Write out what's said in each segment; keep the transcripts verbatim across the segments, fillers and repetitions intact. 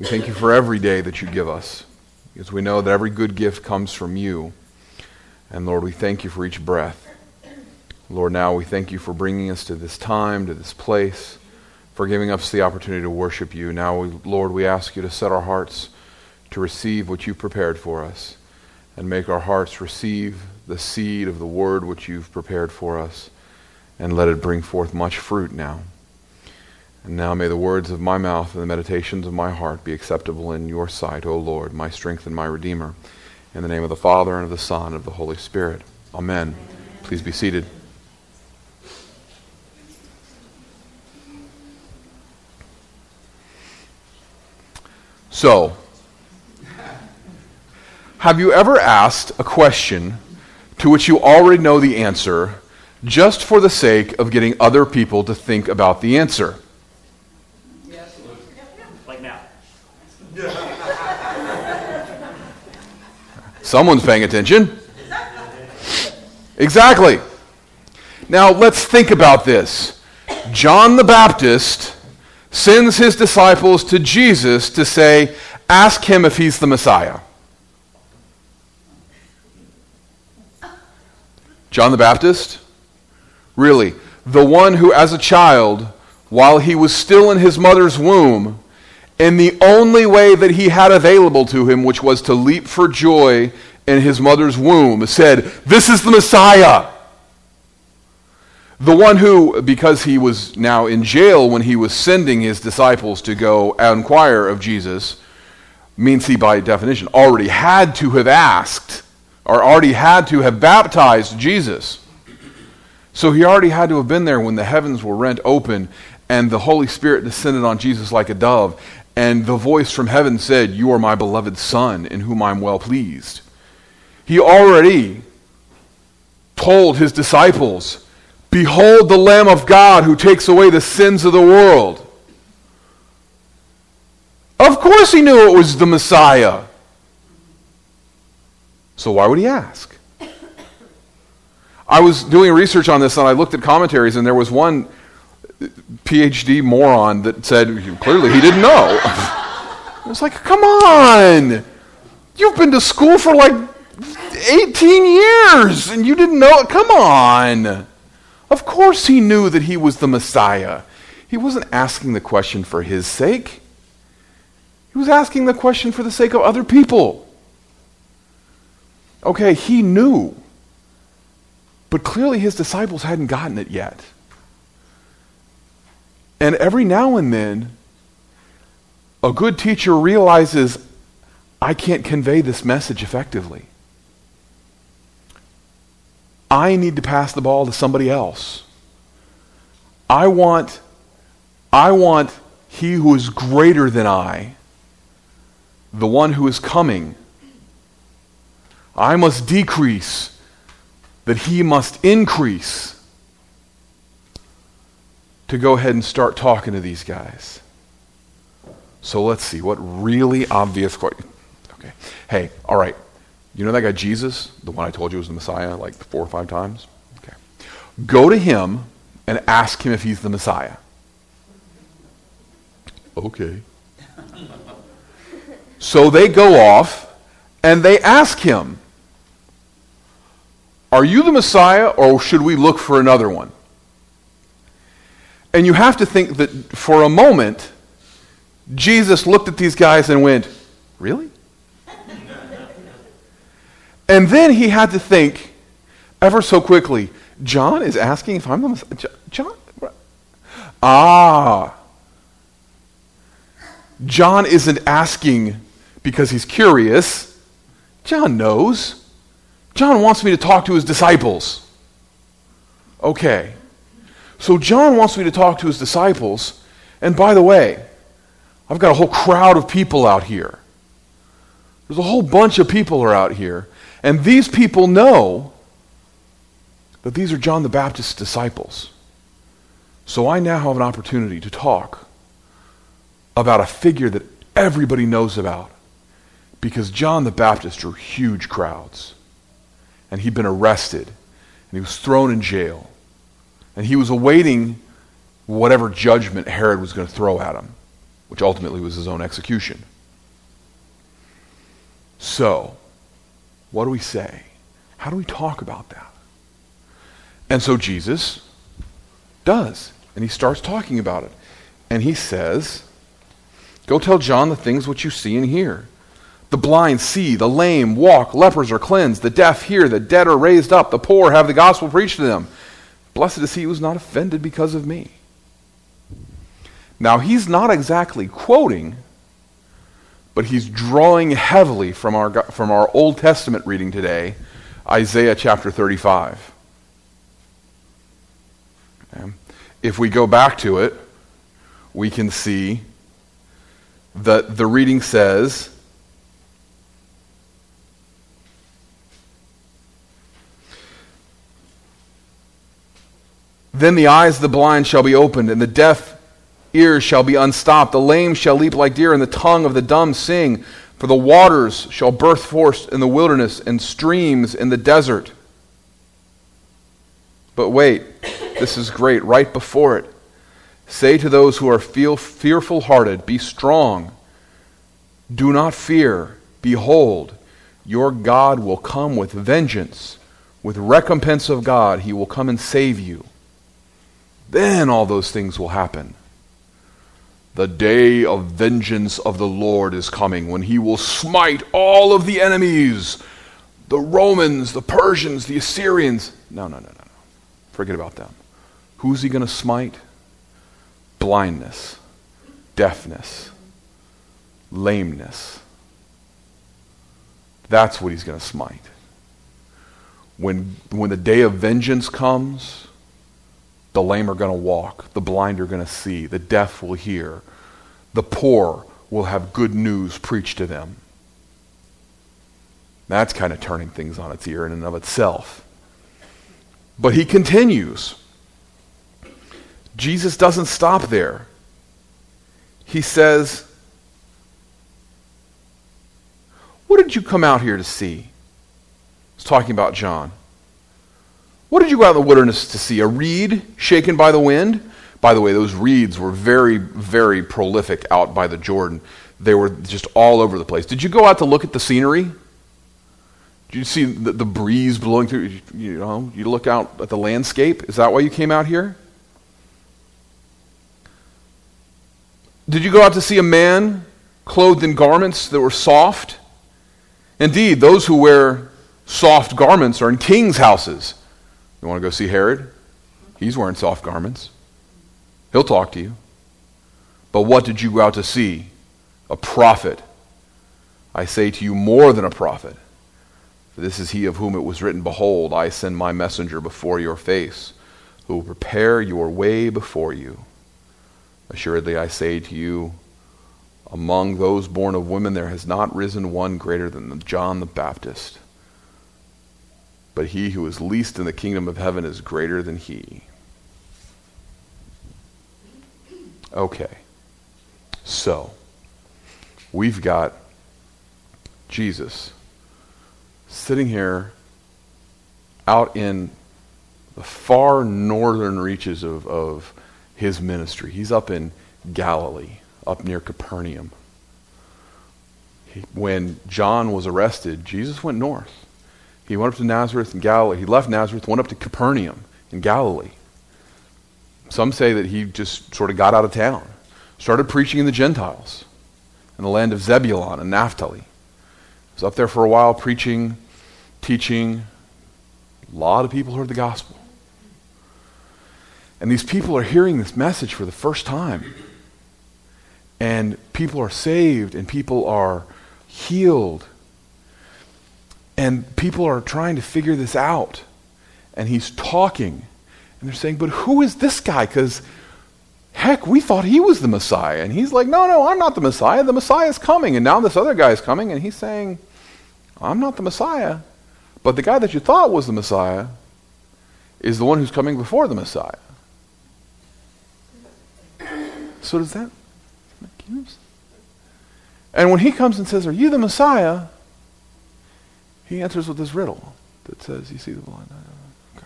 We thank you for every day that you give us, because we know that every good gift comes from you. And Lord, we thank you for each breath. Lord, now we thank you for bringing us to this time, to this place, for giving us the opportunity to worship you. Now, we, Lord, we ask you to set our hearts to receive what you've prepared for us, and make our hearts receive the seed of the word which you've prepared for us, and let it bring forth much fruit now. And now may the words of my mouth and the meditations of my heart be acceptable in your sight, O Lord, my strength and my Redeemer. In the name of the Father, and of the Son, and of the Holy Spirit. Amen. Please be seated. So, have you ever asked a question to which you already know the answer, just for the sake of getting other people to think about the answer? Yes. Like now. Someone's paying attention. Exactly. Now let's think about this. John the Baptist sends his disciples to Jesus to say, ask him if he's the Messiah. John the Baptist? Really, the one who as a child, while he was still in his mother's womb, in the only way that he had available to him, which was to leap for joy in his mother's womb, said, this is the Messiah. The one who, because he was now in jail when he was sending his disciples to go inquire of Jesus, means he by definition already had to have asked, or already had to have baptized Jesus. So he already had to have been there when the heavens were rent open and the Holy Spirit descended on Jesus like a dove, and the voice from heaven said, you are my beloved Son, in whom I am well pleased. He already told his disciples, behold the Lamb of God who takes away the sins of the world. Of course he knew it was the Messiah. So why would he ask? I was doing research on this and I looked at commentaries, and there was one P H D moron that said clearly he didn't know. I was like, come on! You've been to school for like eighteen years and you didn't know it? Come on! Of course he knew that he was the Messiah. He wasn't asking the question for his sake. He was asking the question for the sake of other people. Okay, he knew. But clearly his disciples hadn't gotten it yet. And every now and then, a good teacher realizes, I can't convey this message effectively. I need to pass the ball to somebody else. I want, I want he who is greater than I, the one who is coming. I must decrease, that he must increase, to go ahead and start talking to these guys. So let's see, what really obvious question. Okay. Hey, all right. You know that guy Jesus, the one I told you was the Messiah like four or five times? Okay. Go to him and ask him if he's the Messiah. Okay. So they go off and they ask him, are you the Messiah, or should we look for another one? And you have to think that for a moment, Jesus looked at these guys and went, really? And then he had to think ever so quickly, John is asking if I'm the Messiah. John? Ah. John isn't asking because he's curious. John knows. John wants me to talk to his disciples. Okay. So John wants me to talk to his disciples. And by the way, I've got a whole crowd of people out here. There's a whole bunch of people are out here. And these people know that these are John the Baptist's disciples. So I now have an opportunity to talk about a figure that everybody knows about. Because John the Baptist drew huge crowds. And he'd been arrested. And he was thrown in jail. And he was awaiting whatever judgment Herod was going to throw at him, which ultimately was his own execution. So, what do we say? How do we talk about that? And so Jesus does. And he starts talking about it. And he says, go tell John the things which you see and hear. The blind see, the lame walk, lepers are cleansed, the deaf hear, the dead are raised up, the poor have the gospel preached to them. Blessed is he who is not offended because of me. Now, he's not exactly quoting, but he's drawing heavily from our, from our Old Testament reading today, Isaiah chapter thirty-five. Okay. If we go back to it, we can see that the reading says, then the eyes of the blind shall be opened, and the deaf ears shall be unstopped. The lame shall leap like deer, and the tongue of the dumb sing. For the waters shall burst forth in the wilderness, and streams in the desert. But wait, this is great. Right before it, say to those who are feel fearful-hearted, be strong. Do not fear. Behold, your God will come with vengeance. With recompense of God, he will come and save you. Then all those things will happen. The day of vengeance of the Lord is coming, when he will smite all of the enemies, the Romans, the Persians, the Assyrians. No, no, no, no, no. Forget about them. Who's he going to smite? Blindness, deafness, lameness. That's what he's going to smite. When, when the day of vengeance comes, the lame are going to walk, the blind are going to see, the deaf will hear, the poor will have good news preached to them. That's kind of turning things on its ear in and of itself. But he continues. Jesus doesn't stop there. He says, what did you come out here to see? He's talking about John. What did you go out in the wilderness to see? A reed shaken by the wind? By the way, those reeds were very, very prolific out by the Jordan. They were just all over the place. Did you go out to look at the scenery? Did you see the, the breeze blowing through? You know, you look out at the landscape? Is that why you came out here? Did you go out to see a man clothed in garments that were soft? Indeed, those who wear soft garments are in kings' houses. You want to go see Herod? He's wearing soft garments. He'll talk to you. But what did you go out to see? A prophet. I say to you, more than a prophet. For this is he of whom it was written, behold, I send my messenger before your face, who will prepare your way before you. Assuredly, I say to you, among those born of women there has not risen one greater than John the Baptist. But he who is least in the kingdom of heaven is greater than he. Okay. So, we've got Jesus sitting here out in the far northern reaches of, of his ministry. He's up in Galilee, up near Capernaum. He, when John was arrested, Jesus went north. He went up to Nazareth in Galilee. He left Nazareth, went up to Capernaum in Galilee. Some say that he just sort of got out of town, started preaching in the Gentiles in the land of Zebulun and Naphtali. He was up there for a while preaching, teaching. A lot of people heard the gospel. And these people are hearing this message for the first time. And people are saved, and people are healed. And people are trying to figure this out. And he's talking. And they're saying, but who is this guy? Because, heck, we thought he was the Messiah. And he's like, no, no, I'm not the Messiah. The Messiah is coming. And now this other guy is coming. And he's saying, I'm not the Messiah. But the guy that you thought was the Messiah is the one who's coming before the Messiah. So does that make sense? And when he comes and says, are you the Messiah? He answers with this riddle that says, you see the blind. Okay.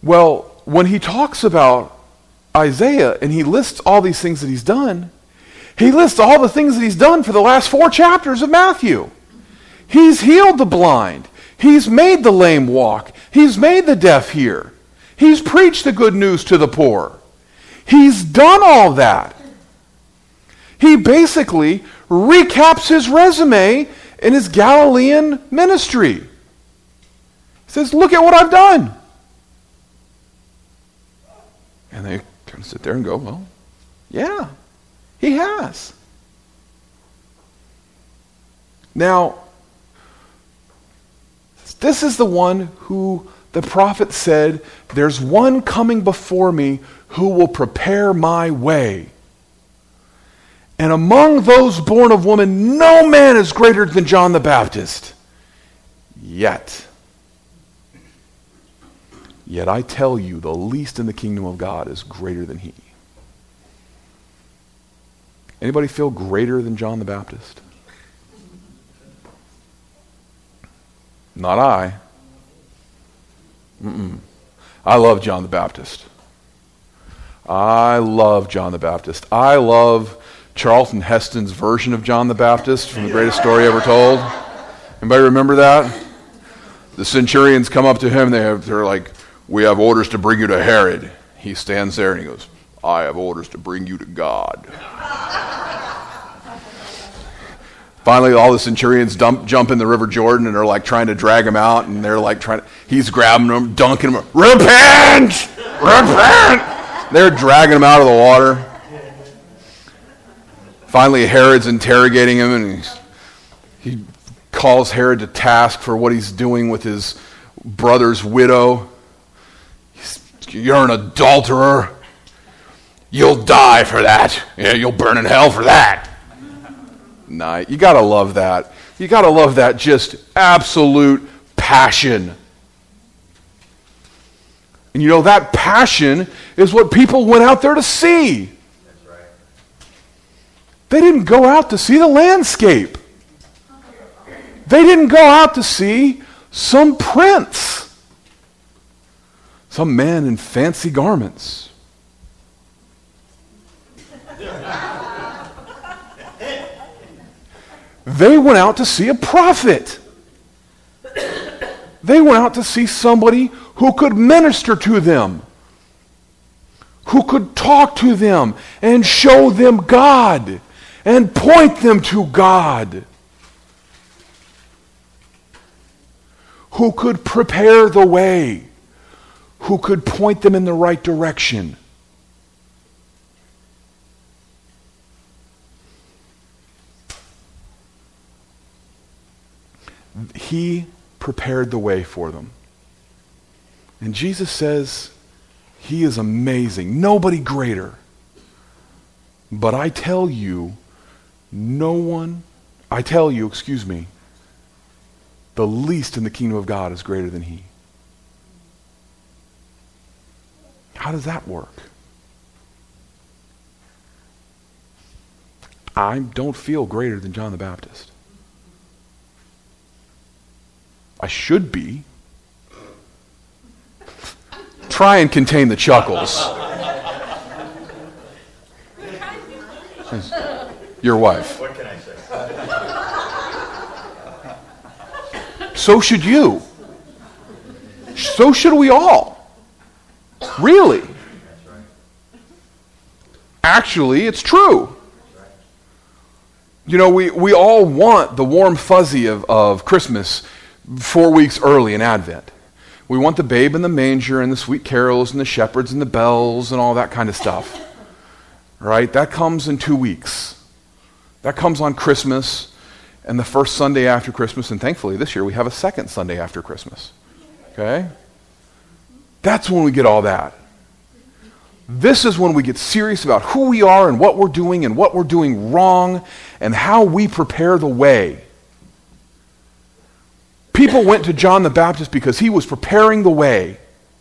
Well, when he talks about Isaiah and he lists all these things that he's done, He lists all the things that he's done for the last four chapters of Matthew. He's healed the blind. He's made the lame walk. He's made the deaf hear. He's preached the good news to the poor. He's done all that. He basically recaps his resume in his Galilean ministry. He says, look at what I've done. And they kind of sit there and go, well, yeah, he has. Now, this is the one who the prophet said, there's one coming before me who will prepare my way. And among those born of woman, no man is greater than John the Baptist. Yet, yet I tell you, the least in the kingdom of God is greater than he. Anybody feel greater than John the Baptist? Not I. Mm-mm. I love John the Baptist. I love John the Baptist. I love Charlton Heston's version of John the Baptist from The Greatest Story Ever Told. Anybody remember that? The centurions come up to him. They have, they're like, we have orders to bring you to Herod. He stands there and he goes, I have orders to bring you to God. Finally, all the centurions dump, jump in the River Jordan and are like trying to drag him out, and they're like trying to, he's grabbing them, dunking them, repent! Repent! They're dragging him out of the water. Finally, Herod's interrogating him, and he's, he calls Herod to task for what he's doing with his brother's widow. He's, you're an adulterer. You'll die for that. Yeah, you'll burn in hell for that. Nah, you gotta love that. You gotta love that just absolute passion. And you know, that passion is what people went out there to see. That's right. They didn't go out to see the landscape. They didn't go out to see some prince, some man in fancy garments. They went out to see a prophet. They went out to see somebody who could minister to them, who could talk to them and show them God and point them to God, who could prepare the way, who could point them in the right direction. He prepared the way for them. And Jesus says, he is amazing. Nobody greater. But I tell you, no one, I tell you, excuse me, the least in the kingdom of God is greater than he. How does that work? I don't feel greater than John the Baptist. I should be. Try and contain the chuckles. Your wife. What can I say? So should you. So should we all. Really. Actually, it's true. You know, we, we all want the warm fuzzy of, of Christmas four weeks early in Advent. We want the babe in the manger and the sweet carols and the shepherds and the bells and all that kind of stuff. Right? That comes in two weeks. That comes on Christmas and the first Sunday after Christmas, and thankfully this year we have a second Sunday after Christmas. Okay? That's when we get all that. This is when we get serious about who we are and what we're doing and what we're doing wrong and how we prepare the way. People went to John the Baptist because he was preparing the way.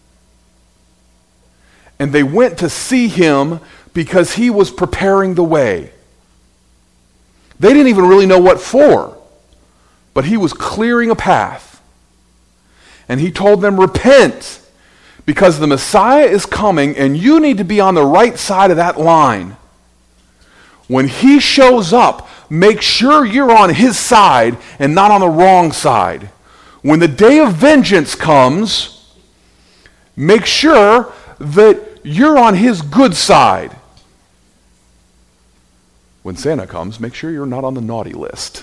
And they went to see him because he was preparing the way. They didn't even really know what for, but he was clearing a path. And he told them, repent, because the Messiah is coming and you need to be on the right side of that line. When he shows up, make sure you're on his side and not on the wrong side. When the day of vengeance comes, make sure that you're on his good side. When Santa comes, make sure you're not on the naughty list.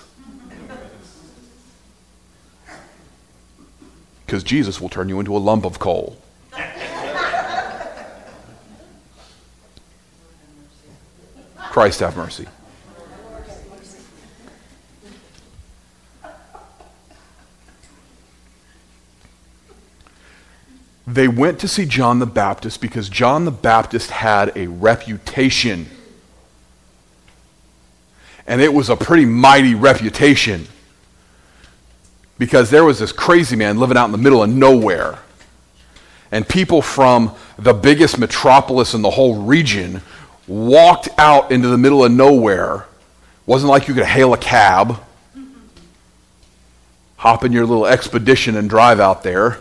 Because Jesus will turn you into a lump of coal. Christ have mercy. They went to see John the Baptist because John the Baptist had a reputation. And it was a pretty mighty reputation. Because there was this crazy man living out in the middle of nowhere. And people from the biggest metropolis in the whole region walked out into the middle of nowhere. Wasn't like you could hail a cab, hop in your little expedition and drive out there.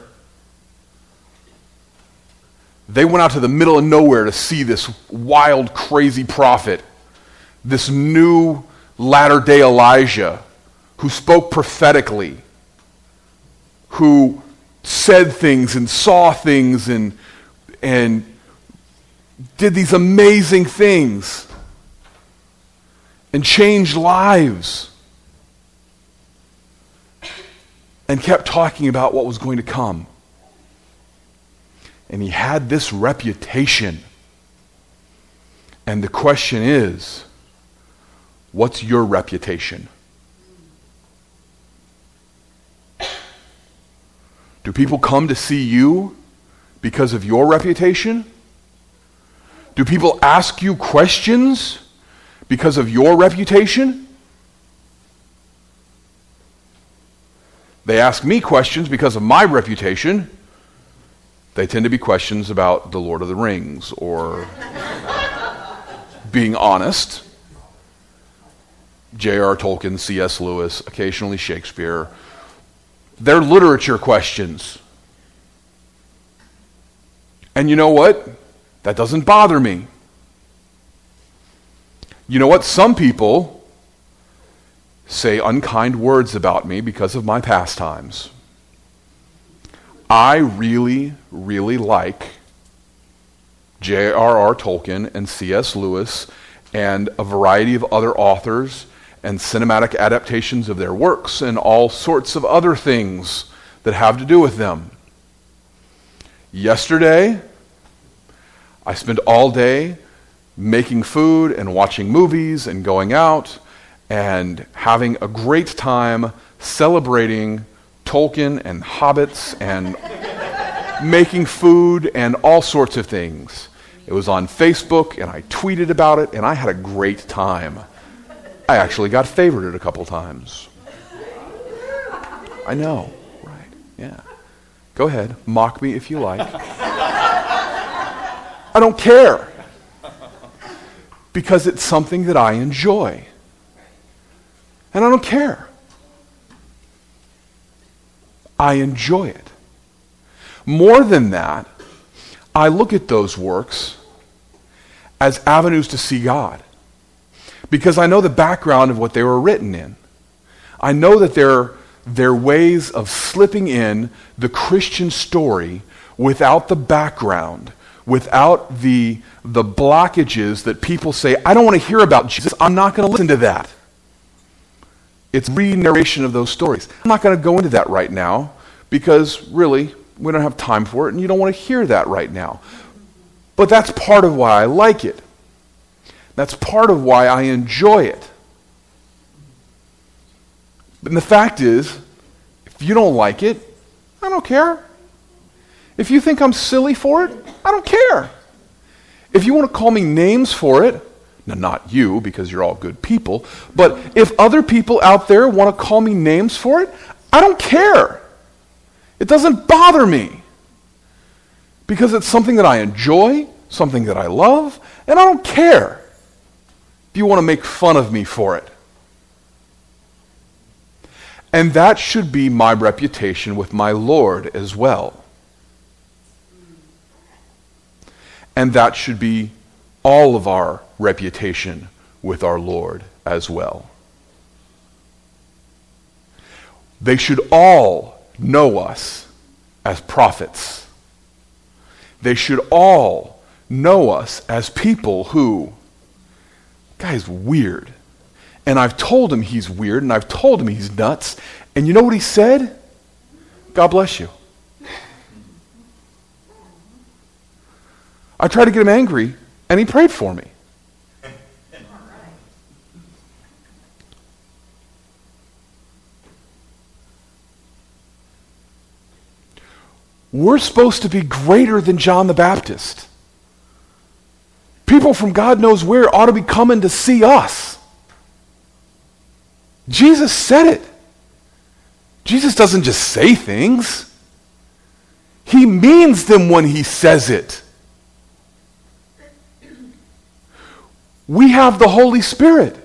They went out to the middle of nowhere to see this wild, crazy prophet, this new latter-day Elijah who spoke prophetically, who said things and saw things and and did these amazing things and changed lives and kept talking about what was going to come. And he had this reputation. And the question is, what's your reputation? Do people come to see you because of your reputation? Do people ask you questions because of your reputation? They ask me questions because of my reputation. They tend to be questions about the Lord of the Rings or being honest. J R Tolkien, C S Lewis, occasionally Shakespeare. They're literature questions. And you know what? That doesn't bother me. You know what? Some people say unkind words about me because of my pastimes. I really, really like J R R Tolkien and C S Lewis and a variety of other authors and cinematic adaptations of their works and all sorts of other things that have to do with them. Yesterday, I spent all day making food and watching movies and going out and having a great time celebrating Tolkien and hobbits and making food and all sorts of things. It was on Facebook and I tweeted about it and I had a great time. I actually got favorited a couple times. I know, right, yeah. Go ahead, mock me if you like. I don't care. Because it's something that I enjoy. And I don't care. I enjoy it. More than that, I look at those works as avenues to see God. Because I know the background of what they were written in. I know that they're, they're ways of slipping in the Christian story without the background, without the, the blockages that people say, I don't want to hear about Jesus, I'm not going to listen to that. It's re-narration of those stories. I'm not going to go into that right now because really, we don't have time for it and you don't want to hear that right now. But that's part of why I like it. That's part of why I enjoy it. And the fact is, if you don't like it, I don't care. If you think I'm silly for it, I don't care. If you want to call me names for it, now not you, because you're all good people, but if other people out there want to call me names for it, I don't care. It doesn't bother me. Because it's something that I enjoy, something that I love, and I don't care if you want to make fun of me for it. And that should be my reputation with my Lord as well. And that should be all of our reputation with our Lord as well. They should all know us as prophets. They should all know us as people who, guy's weird. And I've told him he's weird, and I've told him he's nuts. And you know what he said? God bless you. I tried to get him angry, and he prayed for me. We're supposed to be greater than John the Baptist. People from God knows where ought to be coming to see us. Jesus said it. Jesus doesn't just say things. He means them when he says it. We have the Holy Spirit.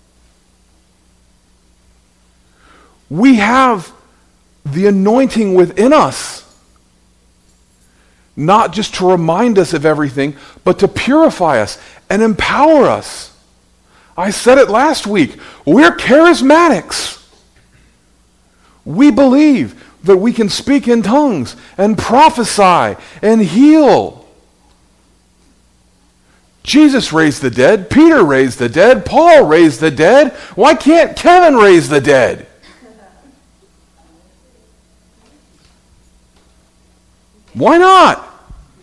We have the anointing within us. Not just to remind us of everything, but to purify us and empower us. I said it last week. We're charismatics. We believe that we can speak in tongues and prophesy and heal. Jesus raised the dead. Peter raised the dead. Paul raised the dead. Why can't Kevin raise the dead? Why not?